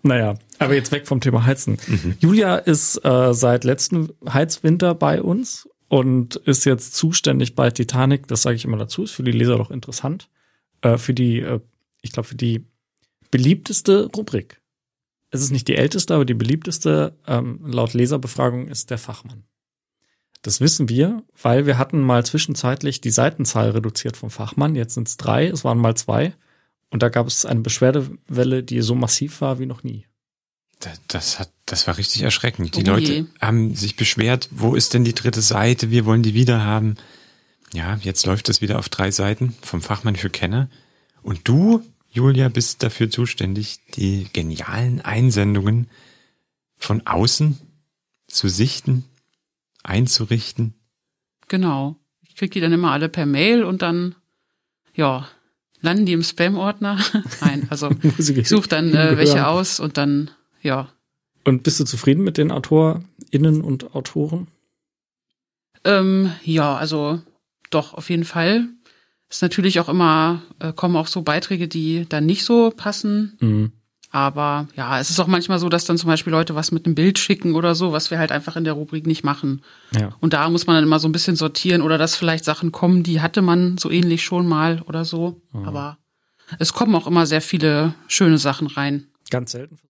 Naja, aber jetzt weg vom Thema Heizen. Julia ist seit letzten Heizwinter bei uns und ist jetzt zuständig bei Titanic. Das sage ich immer dazu, ist für die Leser doch interessant. Für die beliebteste Rubrik. Es ist nicht die älteste, aber die beliebteste laut Leserbefragung ist der Fachmann. Das wissen wir, weil wir hatten mal zwischenzeitlich die Seitenzahl reduziert vom Fachmann. Jetzt sind es 3, es waren mal 2. Und da gab es eine Beschwerdewelle, die so massiv war wie noch nie. Das war richtig erschreckend. Die Leute haben sich beschwert, wo ist denn die 3. Seite? Wir wollen die wieder haben. Ja, jetzt läuft das wieder auf 3 Seiten vom Fachmann für Kenner. Und du, Julia, bist dafür zuständig, die genialen Einsendungen von außen zu sichten, einzurichten. Genau. Ich kriege die dann immer alle per Mail und dann, landen die im Spam-Ordner. Nein, also ich suche dann welche aus und dann, ja. Und bist du zufrieden mit den AutorInnen und Autoren? Also doch, auf jeden Fall. Ist natürlich auch immer, kommen auch so Beiträge, die dann nicht so passen. Mhm. Aber ja, es ist auch manchmal so, dass dann zum Beispiel Leute was mit einem Bild schicken oder so, was wir halt einfach in der Rubrik nicht machen. Ja. Und da muss man dann immer so ein bisschen sortieren oder dass vielleicht Sachen kommen, die hatte man so ähnlich schon mal oder so. Mhm. Aber es kommen auch immer sehr viele schöne Sachen rein. Ganz selten